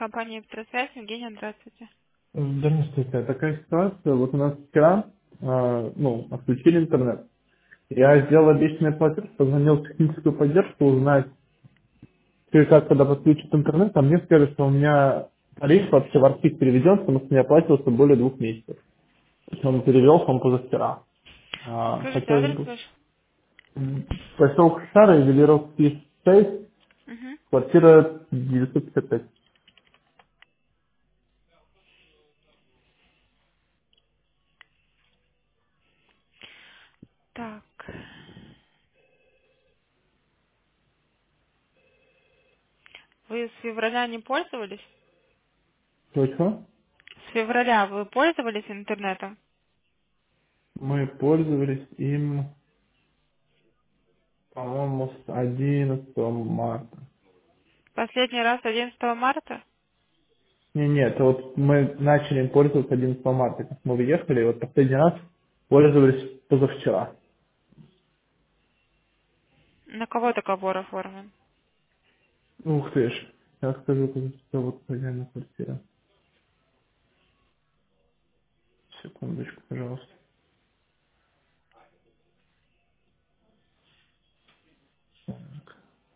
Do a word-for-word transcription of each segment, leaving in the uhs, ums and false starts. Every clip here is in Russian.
Компания «Электросвязь». Евгения, здравствуйте. Здравствуйте. Такая ситуация. Вот у нас вчера э, ну, отключили интернет. Я Мгм. сделал обещанный платеж, позвонил в техническую поддержку узнать, что и как, когда подключат интернет, а мне сказали, что у меня тариф вообще в архив переведен, потому что не оплачивался более двух месяцев. То есть он перевелся, он позавчера. А, Скажите хотелось адрес бы... ваш. м, Поселок Старый, Ювелировский шесть, Мгм. квартира девятьсот пятьдесят пять. Так. Вы с февраля не пользовались? Точно? С февраля вы пользовались интернетом? Мы пользовались им, по-моему, с одиннадцатого марта. Последний раз одиннадцатого марта? Не, нет, вот мы начали им пользоваться одиннадцатого марта, как мы выехали, и вот последний раз пользовались позавчера. На кого договор оформлен? Ух ты ж, сейчас скажу, что вот хозяина квартиры. Секундочку, пожалуйста. Так.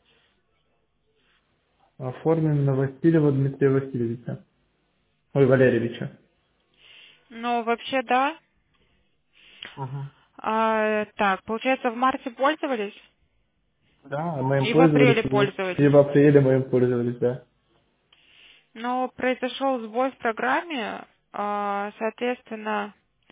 Оформлен на Васильева Дмитрия Васильевича. Ой, Валерьевича. Ну, вообще, да. Ага. А, так, получается, в марте пользовались? Да, мы им И в пользовались, апреле и и пользовались? в апреле мы им пользовались, да. Но произошел сбой в программе, а, соответственно,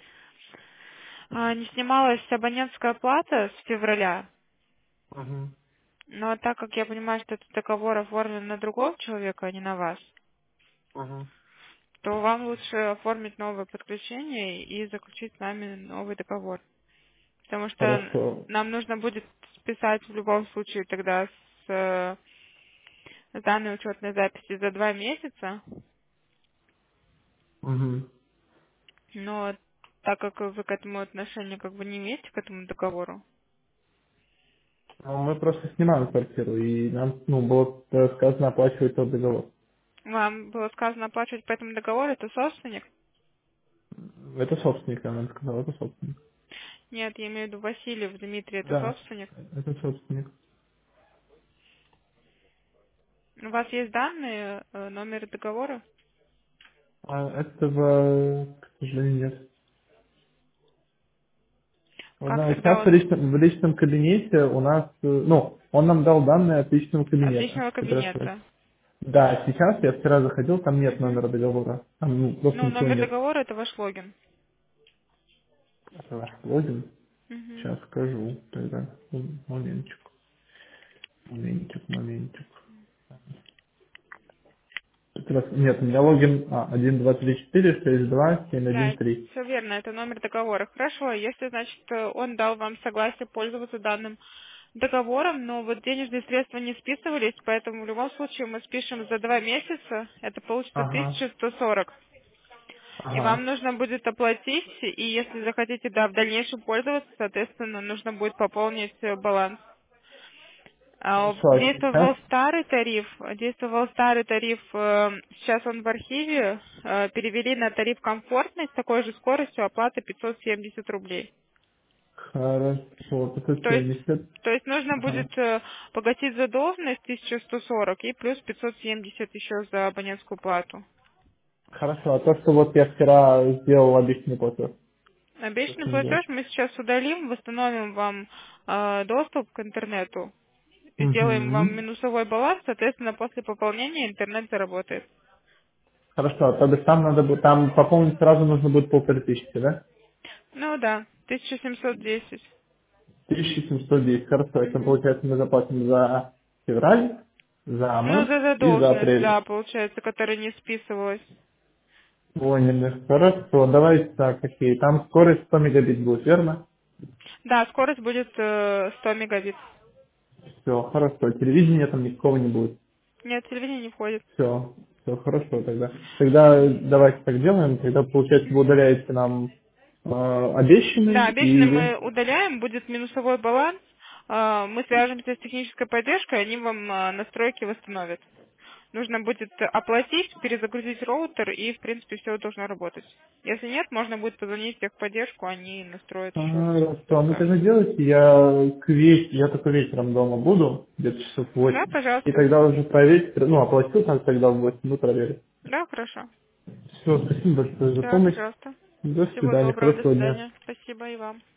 а, не снималась абонентская плата с февраля. Угу. Но так как я понимаю, что этот договор оформлен на другого человека, а не на вас, Угу. то вам лучше оформить новое подключение и заключить с нами новый договор. Потому что Хорошо. нам нужно будет списать в любом случае тогда с, э, с данной учетной записи за два месяца. Угу. Но так как вы к этому отношения как бы не имеете, к этому договору, Ну, мы просто снимаем квартиру, и нам ну, было э, сказано оплачивать тот договор. вам было сказано оплачивать по этому договору, это собственник? Это собственник, она сказала, это собственник. Нет, я имею в виду Васильев Дмитрий, это Да, собственник. это собственник. У вас есть данные, э, номер договора? А этого, к сожалению, нет. У Как нас тогда сейчас в он личном, в личном кабинете у нас, э, ну, он нам дал данные от личного от кабинета. личного Который открыт. кабинета? Да, сейчас я вчера заходил, там нет Мгм. номера договора. Там ну, просто Ну, ничего номер нет. договора это ваш логин. Это ваш логин. Мгм. Сейчас скажу тогда. М, Моментик, моментик, моментик. Как раз- Нет, у меня логин а, один, два, три, четыре, шесть, два, семь, Да, один, три. все верно, это номер договора. Хорошо, если, значит, э, он дал вам согласие пользоваться данным договором, но вот денежные средства не списывались, поэтому в любом случае мы спишем за два месяца, это получится Ага, тысяча сто сорок. И вам ага. нужно будет оплатить, и если захотите, да, в дальнейшем пользоваться, соответственно, нужно будет пополнить э, баланс. А, Хорошо, а Действовал сейчас? старый тариф, действовал старый тариф, э, сейчас он в архиве, э, перевели на тариф комфортный с такой же скоростью оплаты пятьсот семьдесят рублей. Хорошо, То есть, пятьсот семьдесят. то есть нужно Ага. будет э, погасить задолженность тысяча сто сорок и плюс пятьсот семьдесят еще за абонентскую плату. Хорошо, а то, что вот я вчера сделал обещанный платеж, что с Обещанный ним делать? платеж мы сейчас удалим, восстановим вам э, доступ к интернету, сделаем вам Угу. минусовой баланс, соответственно, после пополнения интернет заработает. Хорошо, а то есть там надо будет, там пополнить сразу нужно будет полторы тысячи, да? Ну да, тысяча семьсот десять. тысяча семьсот десять. Хорошо, это Мгм. получается мы заплатим за февраль, за Ну, март за и за задолженность, апрель. да, получается, которая не списывалась. Поняли. Хорошо, давайте так, окей. Там скорость сто мегабит будет, верно? Да, скорость будет э, сто мегабит. Все, хорошо. Телевидения там никакого не будет. Нет, телевидение не входит. Все, все хорошо тогда. Тогда давайте так делаем. Тогда, получается, вы Мгм. удаляете нам э, Да, обещанный обещанный и... мы удаляем, будет минусовой баланс. Э, Мы свяжемся с технической поддержкой, они вам э, настройки восстановят. нужно будет оплатить, перезагрузить роутер, и, в принципе, все должно работать. Если нет, можно будет позвонить в техподдержку, они настроят еще Ага, все. хорошо. Ну тогда делайте, я к веч... я только вечером дома буду, где-то часов Да, восемь. И пожалуйста. тогда уже проверить, ну, оплатил так тогда в восемь, ну, проверить. Да, хорошо. Все, спасибо большое за Да, помощь. пожалуйста. До Всего свидания, доброго, до хорошего дня. свидания. Спасибо и вам.